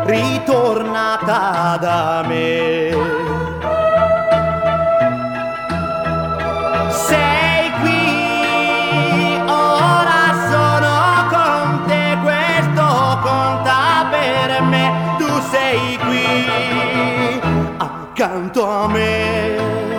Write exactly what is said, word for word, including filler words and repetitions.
ritornata da me. Sei qui, ora sono con te, questo conta per me. Tu sei qui, accanto a me.